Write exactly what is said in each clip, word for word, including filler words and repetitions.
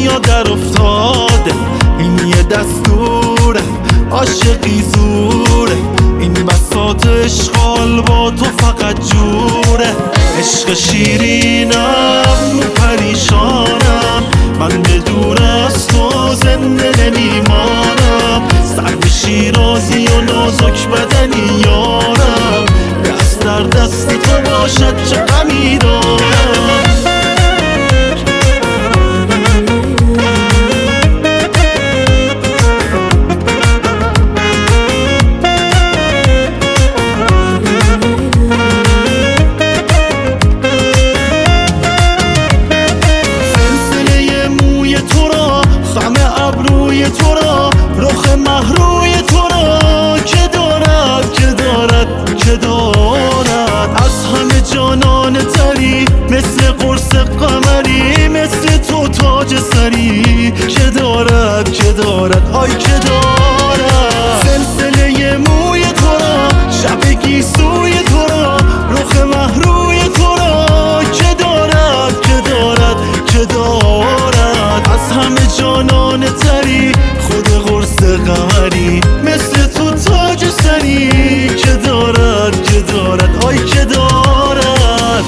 دنیا در افتاده، این یه دستوره، عاشقی زوره، این بساط اشغال با تو فقط جوره. عشق شیرینم پریشانم، من به دور از تو زنده نمیمانم. سرو شیرازی و نازک بدنی یارم، دست در دست تو باشد چه غمی دارم. تو را رخ مهروی تو را که دارد که دارد که دارد از همه جانان تری، مثل قرص قمری، مثل تو تاج سری که دارد که دارد آی که دارد. سلسله موی تو را، شب گیسوی تو را، رخ مهروی تو را که دارد که دارد که دارد از همه جانان تری، خود قرص قمری، مثل تو تاج سری که دارد که دارد آی که دارد.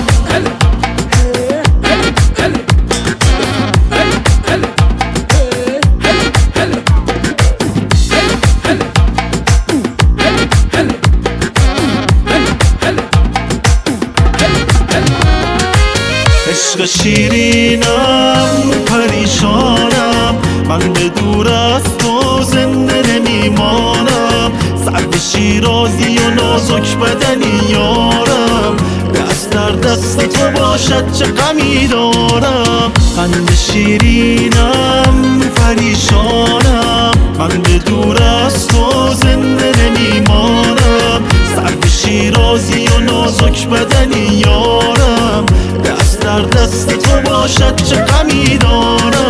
عشق شیرینم پریشانم، من به دور از تو زنده نمیمانم. سرو شیرازی و نازک بدنی یارم، دست در دست تو باشد چه غمی دارم. قند شیرینم پریشانم، من به دور از تو زنده نمیمانم. سرو شیرازی و نازک بدنی یارم، دست در دست تو باشد چه غمی دارم.